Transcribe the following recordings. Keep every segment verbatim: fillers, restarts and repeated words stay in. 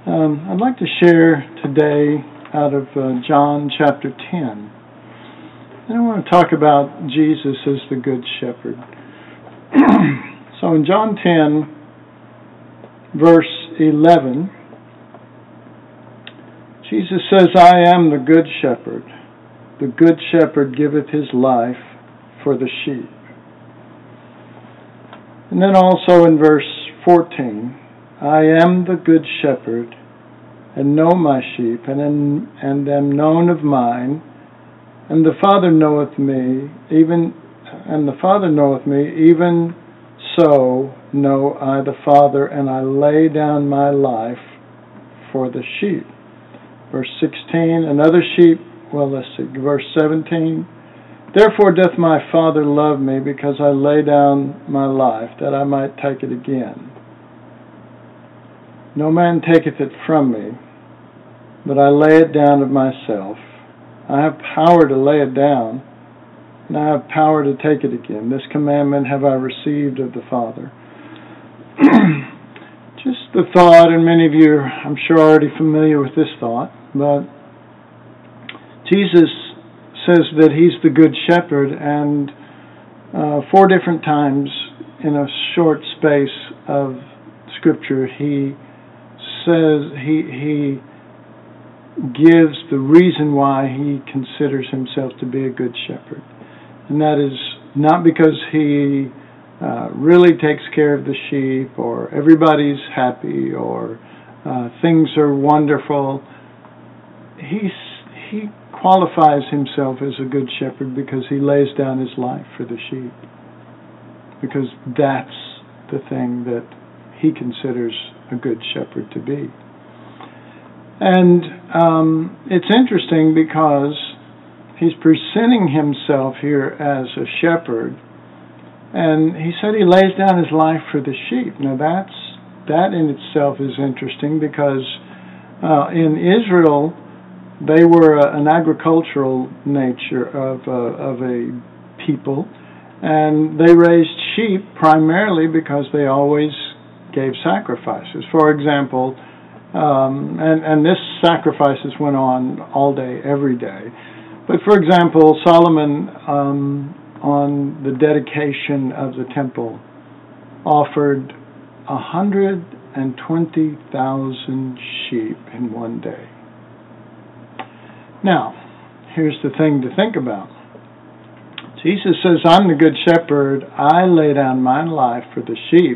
Um, I'd like to share today out of uh, John chapter ten. And I want to talk about Jesus as the Good Shepherd. So in John ten, verse eleven, Jesus says, I am the Good Shepherd. The Good Shepherd giveth his life for the sheep. And then also in verse fourteen, I am the Good Shepherd, and know my sheep, and am, and am known of mine, and the Father knoweth me, even and the Father knoweth me, even so know I the Father, and I lay down my life for the sheep. Verse sixteen, another sheep, well let's see, verse seventeen, therefore doth my Father love me, because I lay down my life, that I might take it again. No man taketh it from me, but I lay it down of myself. I have power to lay it down, and I have power to take it again. This commandment have I received of the Father. Just the thought, and many of you are, I'm sure, already familiar with this thought, but Jesus says that he's the Good Shepherd, and uh, four different times in a short space of Scripture, he says he he gives the reason why he considers himself to be a good shepherd. And that is not because he uh, really takes care of the sheep, or everybody's happy, or uh, things are wonderful. He's, he qualifies himself as a good shepherd because he lays down his life for the sheep. Because that's the thing that he considers a good shepherd to be. And um, it's interesting because he's presenting himself here as a shepherd, and he said he lays down his life for the sheep. Now that's that in itself is interesting, because uh, in Israel they were a, an agricultural nature of a, of a people, and they raised sheep primarily because they always gave sacrifices. For example, um, and, and this sacrifices went on all day, every day. But for example, Solomon, um, on the dedication of the temple, offered one hundred twenty thousand sheep in one day. Now, here's the thing to think about. Jesus says, I'm the good shepherd, I lay down my life for the sheep.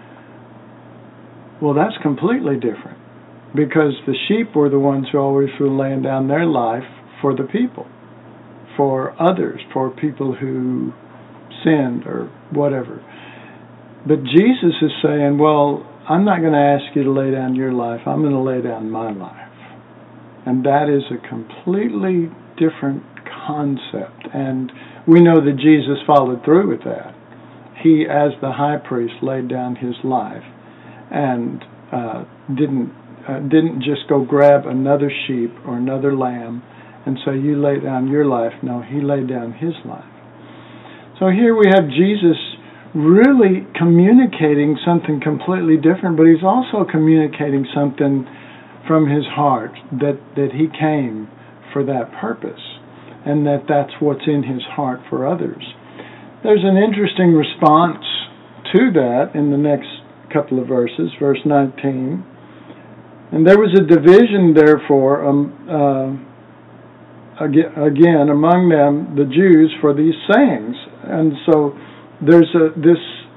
Well, that's completely different, because the sheep were the ones who always were laying down their life for the people, for others, for people who sinned or whatever. But Jesus is saying, well, I'm not going to ask you to lay down your life, I'm going to lay down my life. And that is a completely different concept. And we know that Jesus followed through with that. He, as the high priest, laid down his life and uh, didn't uh, didn't just go grab another sheep or another lamb and say, you lay down your life. No, he laid down his life. So here we have Jesus really communicating something completely different, but he's also communicating something from his heart, that, that he came for that purpose, and that that's what's in his heart for others. There's an interesting response to that in the next couple of verses, verse nineteen. And there was a division, therefore, um, uh, again, among them, the Jews, for these sayings. And so there's a, this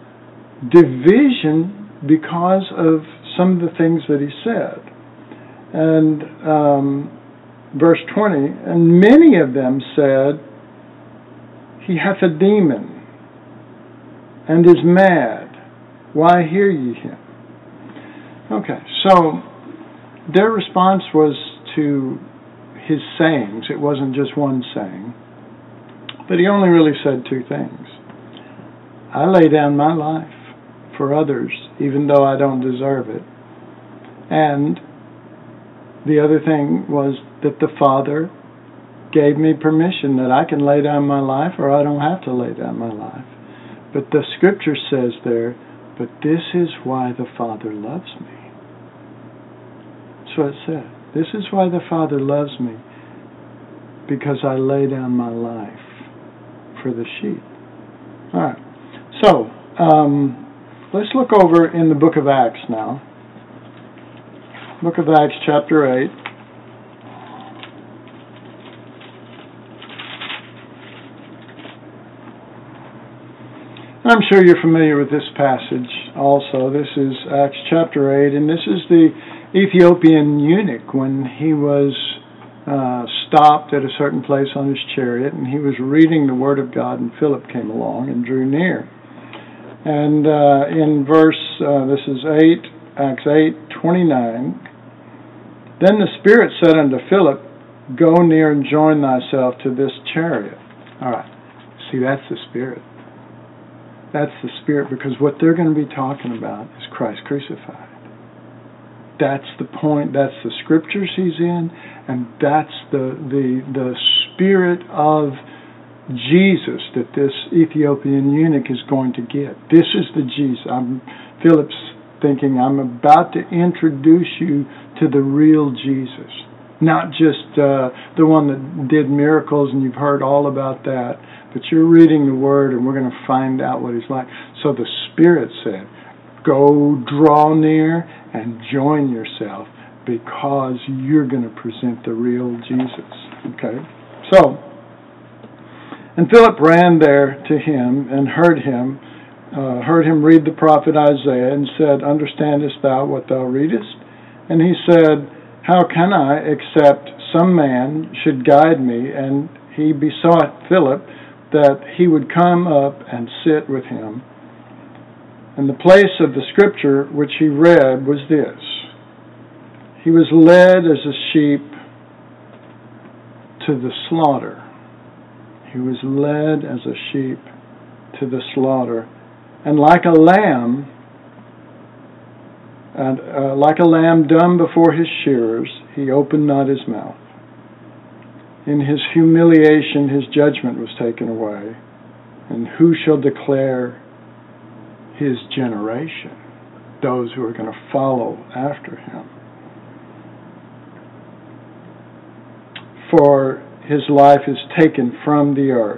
division because of some of the things that he said. And um, verse twenty, and many of them said, he hath a demon, and is mad. Why hear ye him? Okay, so their response was to his sayings. It wasn't just one saying. But he only really said two things. I lay down my life for others, even though I don't deserve it. And the other thing was that the Father gave me permission that I can lay down my life, or I don't have to lay down my life. But the Scripture says there, but this is why the Father loves me. That's what it said. This is why the Father loves me, because I lay down my life for the sheep. All right. So, um, let's look over in the book of Acts now. Book of Acts, chapter eight. I'm sure you're familiar with this passage also. This is Acts chapter eight, and this is the Ethiopian eunuch when he was uh, stopped at a certain place on his chariot, and he was reading the Word of God, and Philip came along and drew near. And uh, in verse, uh, this is eight, Acts eight, twenty-nine, then the Spirit said unto Philip, go near and join thyself to this chariot. All right, see, that's the Spirit. That's the Spirit, because what they're going to be talking about is Christ crucified. That's the point. That's the scriptures he's in, and that's the the the Spirit of Jesus that this Ethiopian eunuch is going to get. This is the Jesus. I'm, Philip's thinking, I'm about to introduce you to the real Jesus, not just uh, the one that did miracles, and you've heard all about that. But you're reading the Word, and we're going to find out what he's like. So the Spirit said, go draw near and join yourself, because you're going to present the real Jesus. Okay? So, and Philip ran there to him and heard him, uh, heard him read the prophet Isaiah, and said, understandest thou what thou readest? And he said, how can I, except some man should guide me? And he besought Philip that he would come up and sit with him. And the place of the scripture which he read was this: he was led as a sheep to the slaughter. He was led as a sheep to the slaughter. And like a lamb, and uh, like a lamb dumb before his shearers, he opened not his mouth. In his humiliation, his judgment was taken away. And who shall declare his generation? Those who are going to follow after him. For his life is taken from the earth.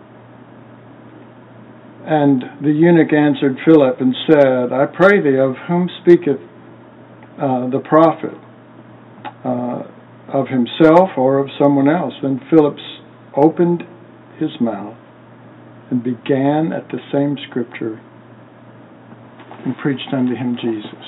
And the eunuch answered Philip and said, I pray thee, of whom speaketh uh, the prophet? Uh, of himself or of someone else? Then Philip opened his mouth and began at the same scripture and preached unto him Jesus.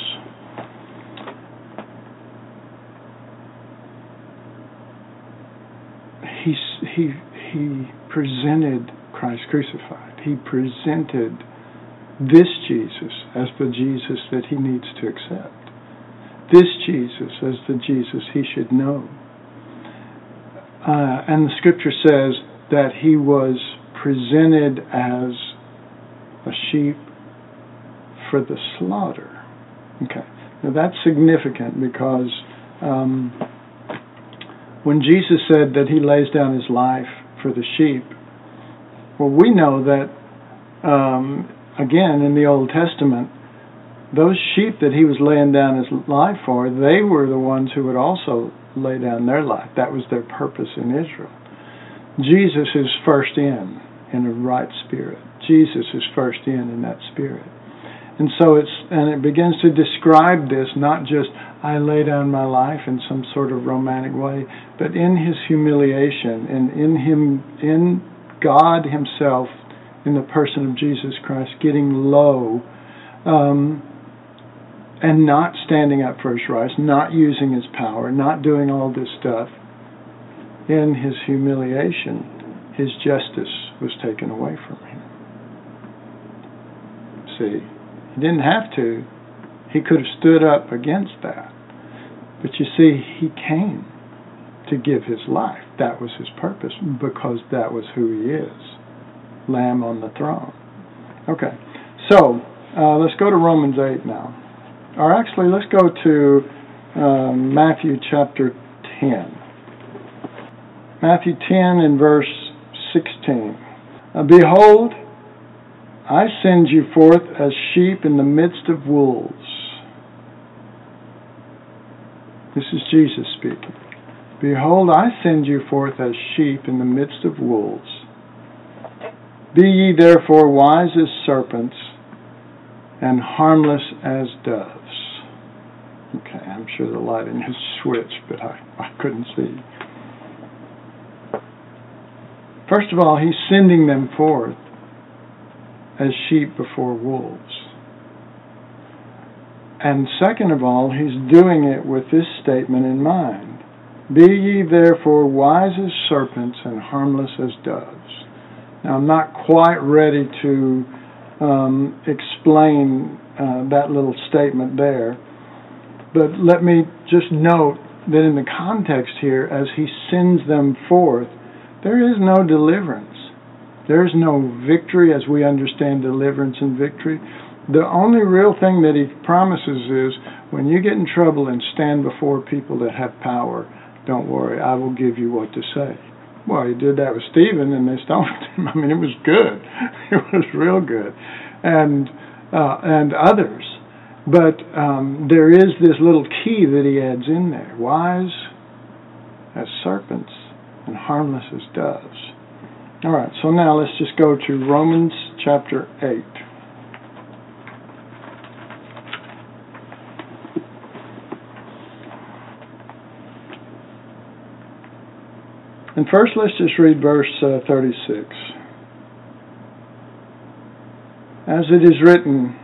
He, he, he presented Christ crucified. He presented this Jesus as the Jesus that he needs to accept. This Jesus as the Jesus he should know. Uh, and the scripture says that he was presented as a sheep for the slaughter. Okay. Now that's significant, because um, when Jesus said that he lays down his life for the sheep, well, we know that, um, again, in the Old Testament, those sheep that he was laying down his life for, they were the ones who would also lay down their life. That was their purpose in Israel. Jesus is first in, in a right spirit. Jesus is first in, in that spirit. And so it's, and it begins to describe this, not just, I lay down my life in some sort of romantic way, but in his humiliation, and in him, in God himself, in the person of Jesus Christ, getting low, um, and not standing up for his rights, not using his power, not doing all this stuff. In his humiliation, his justice was taken away from him. See, he didn't have to. He could have stood up against that. But you see, he came to give his life. That was his purpose, because that was who he is. Lamb on the throne. Okay, so uh, let's go to Romans eight now. Or actually, let's go to um, Matthew chapter ten. Matthew ten and verse sixteen. Uh, Behold, I send you forth as sheep in the midst of wolves. This is Jesus speaking. Behold, I send you forth as sheep in the midst of wolves. Be ye therefore wise as serpents and harmless as doves. Okay, I'm sure the lighting has switched, but I, I couldn't see. First of all, he's sending them forth as sheep before wolves. And second of all, he's doing it with this statement in mind. Be ye therefore wise as serpents and harmless as doves. Now, I'm not quite ready to um, explain uh, that little statement there, but let me just note that in the context here, as he sends them forth, there is no deliverance. There is no victory as we understand deliverance and victory. The only real thing that he promises is, when you get in trouble and stand before people that have power, don't worry, I will give you what to say. Well, he did that with Stephen, and they stoned him. I mean, it was good. It was real good. And uh, and others. But um, there is this little key that he adds in there. Wise as serpents and harmless as doves. All right, so now let's just go to Romans chapter eight. And first, let's just read verse uh, thirty-six. As it is written,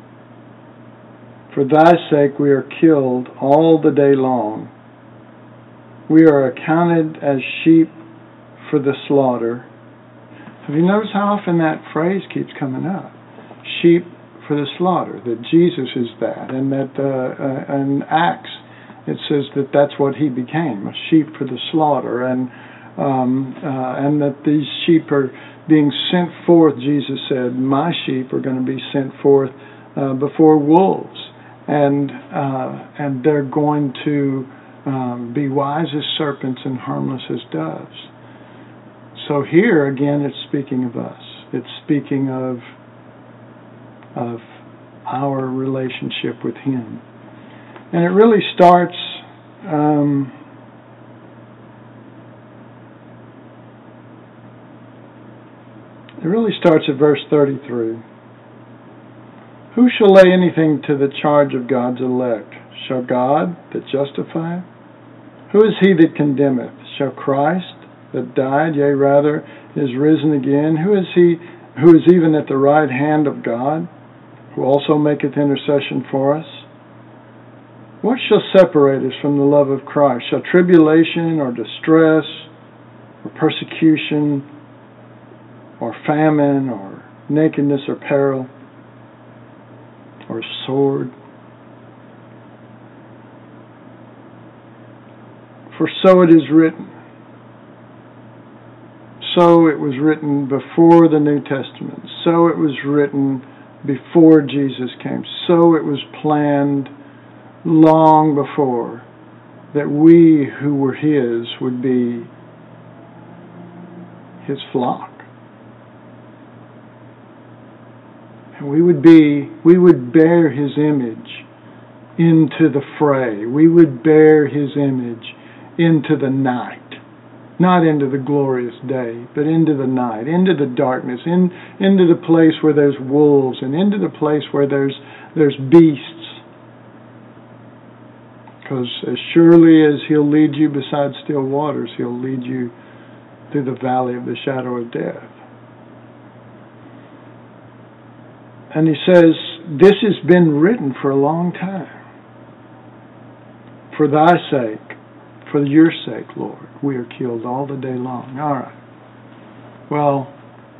for thy sake we are killed all the day long. We are accounted as sheep for the slaughter. Have you noticed how often that phrase keeps coming up? Sheep for the slaughter, that Jesus is that, and that uh, uh, in Acts it says that that's what he became, a sheep for the slaughter, and um, uh, and that these sheep are being sent forth. Jesus said, my sheep are going to be sent forth uh, before wolves, and uh, and they're going to um, be wise as serpents and harmless as doves. So here again, it's speaking of us. It's speaking of of our relationship with him, and it really starts. Um, It really starts at verse thirty-three. Who shall lay anything to the charge of God's elect? Shall God that justifieth? Who is he that condemneth? Shall Christ that died, yea rather, is risen again? Who is he who is even at the right hand of God, who also maketh intercession for us? What shall separate us from the love of Christ? Shall tribulation or distress or persecution or famine, or nakedness, or peril, or sword? For so it is written. So it was written before the New Testament. So it was written before Jesus came. So it was planned long before that we who were his would be his flock. And we would be, we would bear his image into the fray. We would bear his image into the night. Not into the glorious day, but into the night, into the darkness, in, into the place where there's wolves, and into the place where there's, there's beasts. Because as surely as he'll lead you beside still waters, he'll lead you through the valley of the shadow of death. And he says, this has been written for a long time. For thy sake, for your sake, Lord, we are killed all the day long. All right. Well,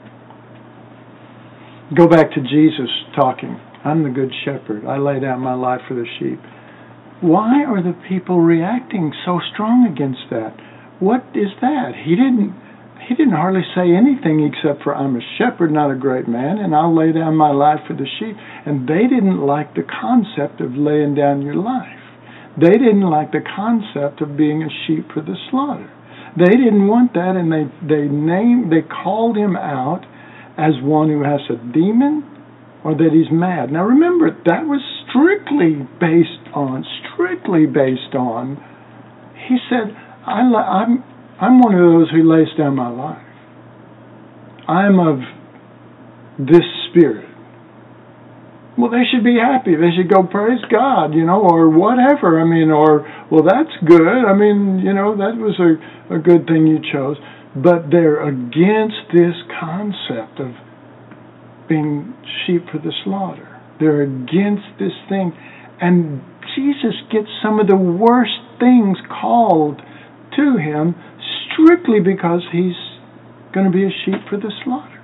go back to Jesus talking. I'm the good shepherd. I lay down my life for the sheep. Why are the people reacting so strong against that? What is that? He didn't... He didn't hardly say anything except for, I'm a shepherd, not a great man, and I'll lay down my life for the sheep. And they didn't like the concept of laying down your life. They didn't like the concept of being a sheep for the slaughter. They didn't want that, and they, they named, they called him out as one who has a demon or that he's mad. Now remember, that was strictly based on, strictly based on, he said, I, I'm, I'm one of those who lays down my life. I'm of this spirit. Well, they should be happy. They should go praise God, you know, or whatever. I mean, or, well, that's good. I mean, you know, that was a, a good thing you chose. But they're against this concept of being sheep for the slaughter. They're against this thing. And Jesus gets some of the worst things called to him strictly because he's going to be a sheep for the slaughter.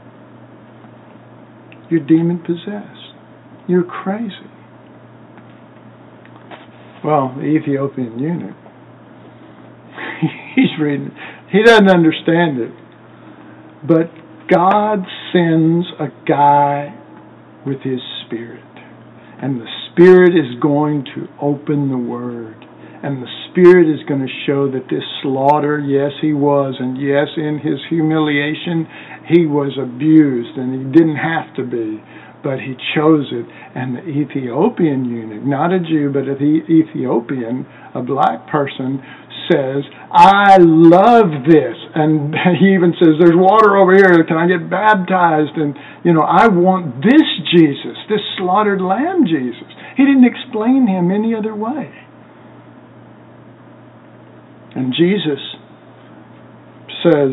You're demon-possessed. You're crazy. Well, the Ethiopian eunuch, he's reading, he doesn't understand it. But God sends a guy with his Spirit. And the Spirit is going to open the Word. And the Spirit is going to show that this slaughter, yes, he was. And yes, in his humiliation, he was abused. And he didn't have to be. But he chose it. And the Ethiopian eunuch, not a Jew, but an Ethiopian, a black person, says, I love this. And he even says, there's water over here. Can I get baptized? And, you know, I want this Jesus, this slaughtered lamb Jesus. He didn't explain him any other way. And Jesus says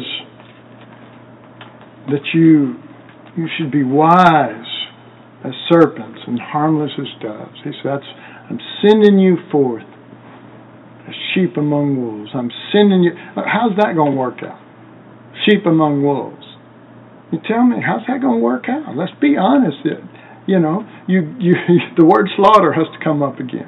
that you, you should be wise as serpents and harmless as doves. He says, I'm sending you forth as sheep among wolves. I'm sending you. How's that going to work out? Sheep among wolves. You tell me, how's that going to work out? Let's be honest. It, you know, you, you, the word slaughter has to come up again.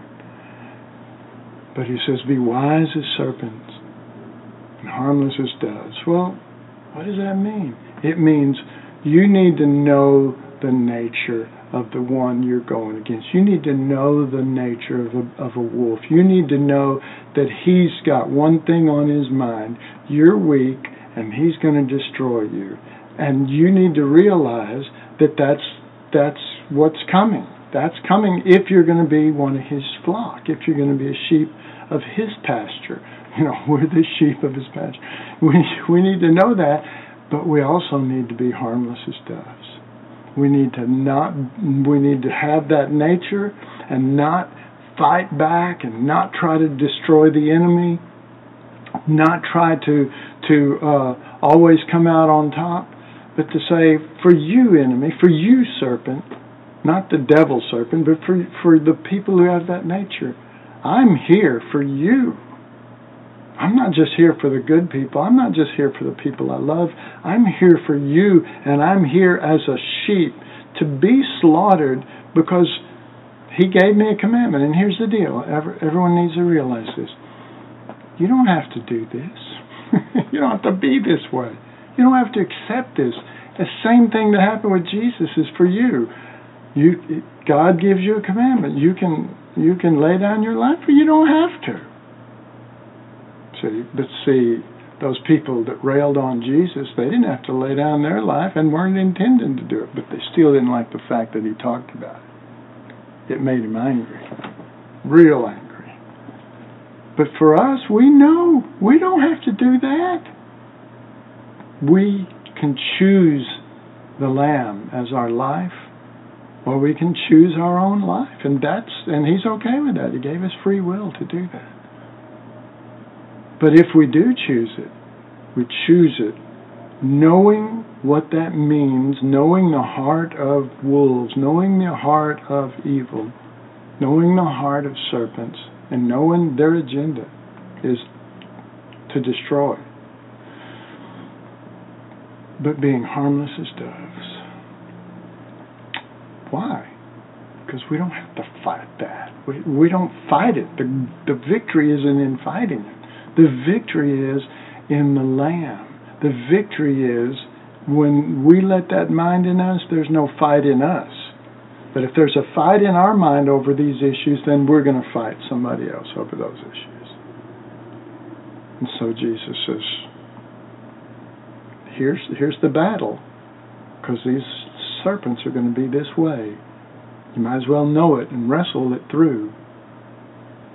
But he says, be wise as serpents and harmless as doves. Well, what does that mean? It means you need to know the nature of the one you're going against. You need to know the nature of a, of a wolf. You need to know that he's got one thing on his mind. You're weak, and he's going to destroy you. And you need to realize that that's, that's what's coming. That's coming if you're going to be one of his flock, if you're going to be a sheep of his pasture. You know, we're the sheep of his pasture. We, we need to know that, but we also need to be harmless as doves. We need to not, we need to have that nature and not fight back and not try to destroy the enemy, not try to, to uh, always come out on top, but to say, for you, enemy, for you, serpent, not the devil serpent, but for, for the people who have that nature, I'm here for you. I'm not just here for the good people. I'm not just here for the people I love. I'm here for you, and I'm here as a sheep to be slaughtered because he gave me a commandment. And here's the deal. Everyone needs to realize this. You don't have to do this. You don't have to be this way. You don't have to accept this. The same thing that happened with Jesus is for you. You, God gives you a commandment. You can, you can lay down your life, or you don't have to. See, but see, those people that railed on Jesus, they didn't have to lay down their life and weren't intending to do it, but they still didn't like the fact that he talked about it. It made him angry, real angry. But for us, we know we don't have to do that. We can choose the Lamb as our life, or we can choose our own life, and that's and he's okay with that. He gave us free will to do that. But if we do choose it, we choose it knowing what that means, knowing the heart of wolves, knowing the heart of evil, knowing the heart of serpents, and knowing their agenda is to destroy. But being harmless as doves. Why? Because we don't have to fight that. We, we don't fight it. The, the victory isn't in fighting it. The victory is in the Lamb. The victory is when we let that mind in us, there's no fight in us. But if there's a fight in our mind over these issues, then we're going to fight somebody else over those issues. And so Jesus says, here's, here's the battle, because these serpents are going to be this way. You might as well know it and wrestle it through.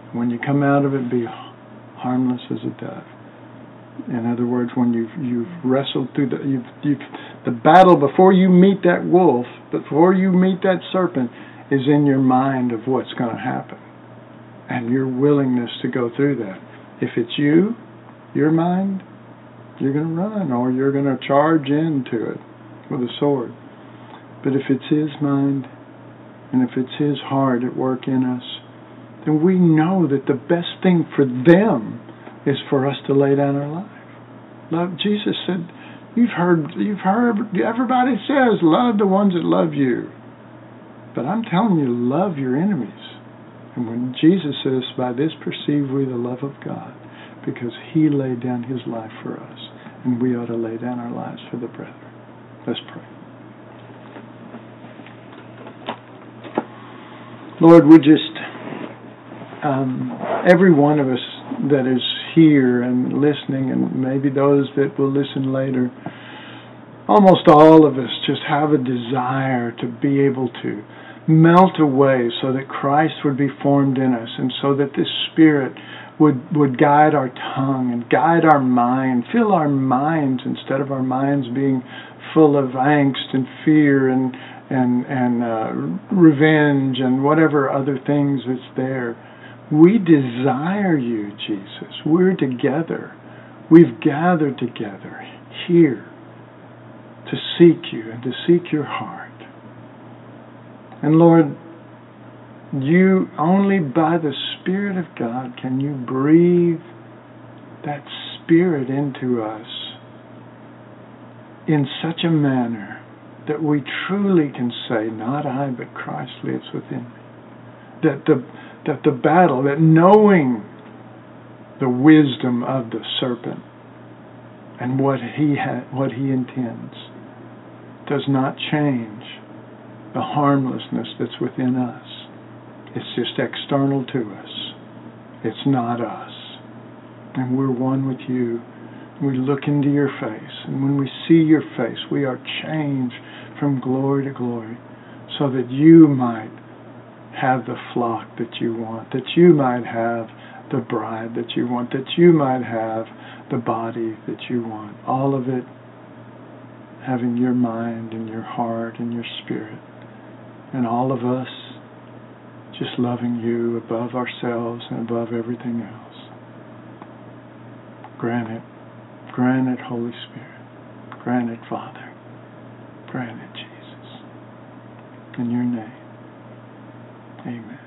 When you come out of it, be harmless as a dove. In other words, when you've you've wrestled through the you've, you've the battle before you meet that wolf, before you meet that serpent, is in your mind of what's going to happen, and your willingness to go through that. If it's you, your mind, you're going to run, or you're going to charge into it with a sword. But if it's His mind, and if it's His heart at work in us, then we know that the best thing for them is for us to lay down our life. Love. Jesus said, "You've heard, you've heard. Everybody says, love the ones that love you, but I'm telling you, love your enemies." And when Jesus says, "By this perceive we the love of God, because He laid down His life for us, and we ought to lay down our lives for the brethren." Let's pray. Lord, we just, um, every one of us that is here and listening, and maybe those that will listen later, almost all of us just have a desire to be able to melt away so that Christ would be formed in us, and so that this Spirit would, would guide our tongue and guide our mind, fill our minds instead of our minds being full of angst and fear and and and uh, revenge and whatever other things that's there. We desire you, Jesus. We're together. We've gathered together here to seek you and to seek your heart. And Lord, you, only by the Spirit of God can you breathe that Spirit into us in such a manner that we truly can say, "Not I, but Christ lives within me." That the that the battle, that knowing the wisdom of the serpent and what he ha- what he intends does not change the harmlessness that's within us. It's just external to us. It's not us. And we're one with you. We look into your face, and when we see your face, we are changed from glory to glory, so that you might have the flock that you want, that you might have the bride that you want, that you might have the body that you want. All of it having your mind and your heart and your spirit, and all of us just loving you above ourselves and above everything else. Grant it. Grant it, Holy Spirit. Grant it, Father. Grant it, Jesus. In your name. Amen.